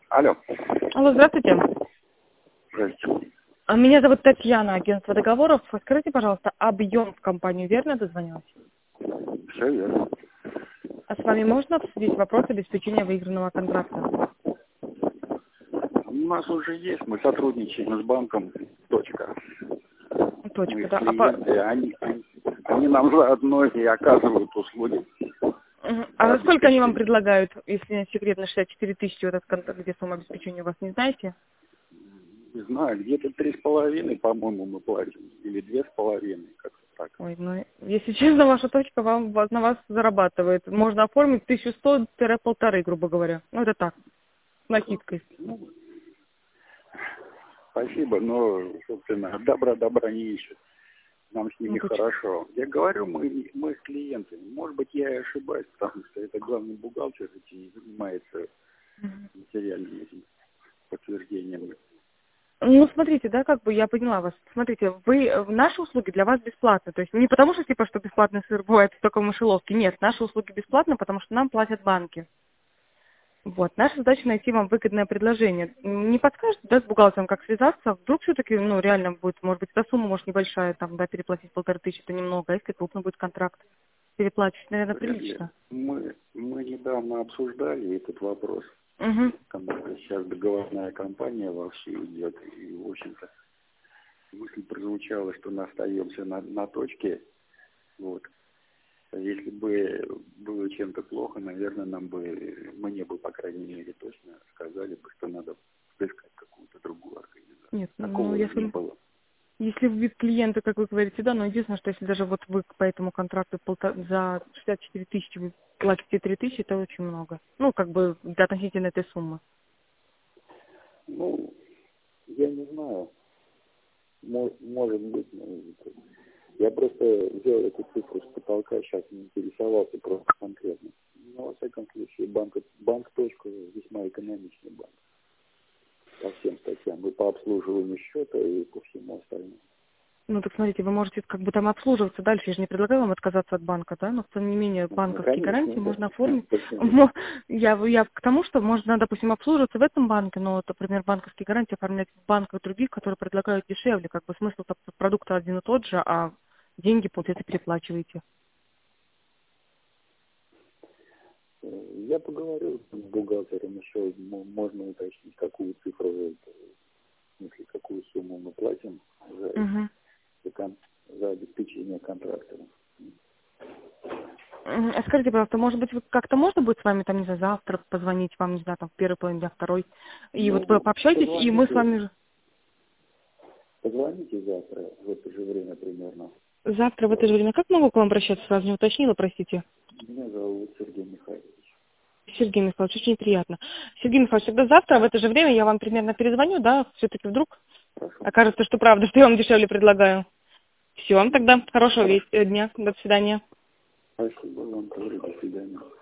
Алло. Алло, здравствуйте. Здравствуйте. Меня зовут Татьяна, агентство договоров. Скажите, пожалуйста, объем в компанию верно дозвонилась? Все верно. А с вами можно обсудить вопрос обеспечения выигранного контракта? У нас уже есть, мы сотрудничаем с банком. Точка. Точка, Мы да. клиенты, они нам заодно и оказывают услуги. А за сколько они вам предлагают, если не секрет, на 64 тысячи этот контракт, где сумма обеспечения у вас, не знаете? Не знаю, где-то 3,5, по-моему, мы платим. Или 2,5, как-то так. Ой, ну, если честно, ваша точка на вас зарабатывает. Можно оформить 1100-1500, грубо говоря. Ну, это так, с накидкой. Ну, спасибо, но, собственно, добра не ищут. Нам с ними Ну, почему? хорошо. Я говорю, мы с клиентами. Может быть, я и ошибаюсь, потому что это главный бухгалтер и занимается материальными этими подтверждениями. Ну, смотрите, да, как бы я поняла вас. Смотрите, наши услуги для вас бесплатны. То есть не потому, что типа, что бесплатный сыр бывает только в мышеловке. Нет, наши услуги бесплатны, потому что нам платят банки. Вот. Наша задача найти вам выгодное предложение. Не подскажете, да, с бухгалтером, как связаться? Вдруг все-таки, ну, реально будет, может быть, эта сумма, может, небольшая, там, да, переплатить 1500, это немного. А если крупный будет контракт, переплачивать, наверное, прилично. Мы недавно обсуждали этот вопрос. Угу. Потому что сейчас договорная кампания вовсю идет. И, в общем-то, мысль прозвучала, что мы остаемся на точке. Вот. Если бы было чем-то плохо, наверное, мне бы, по крайней мере, точно сказали бы, что надо искать какую-то другую организацию. Нет, Такого ну, не было. если вы клиенты, как вы говорите, да, но единственное, что если даже вот вы по этому контракту за 64 тысячи вы платите 3 тысячи, это очень много. Ну, как бы относительно этой суммы. Ну, я не знаю. Может быть, я просто взял эту цифру с потолка, сейчас не интересовался просто конкретно. Но, во всяком случае, банк точка весьма экономичный банк. По всем статьям. И по обслуживанию счета, и по всему остальному. Ну, так смотрите, вы можете как бы там обслуживаться дальше. Я же не предлагаю вам отказаться от банка, да, но тем не менее банковские гарантии можно оформить. Я к тому, что можно, допустим, обслуживаться в этом банке, но, например, банковские гарантии оформлять в банках других, которые предлагают дешевле. Как бы смысл продукта один и тот же, а деньги, получается, переплачиваете. Я поговорю с бухгалтером еще, можно уточнить, какую цифру, если какую сумму мы платим за обеспечение контракта. А скажите, пожалуйста, может быть, как-то можно будет с вами, там, не знаю, завтра позвонить вам, не знаю, там, в первой половине дня, второй, и вот вы пообщаетесь, и мы с вами... Позвоните завтра в это же время примерно. Завтра в это же время. Как могу к вам обращаться? Сразу не уточнила, простите. Меня зовут Сергей Михайлович. Сергей Михайлович, очень приятно. Сергей Михайлович, тогда завтра в это же время я вам примерно перезвоню, да? Все-таки вдруг окажется, что правда, что я вам дешевле предлагаю. Все, тогда хорошего дня. До свидания. Спасибо вам тоже. До свидания.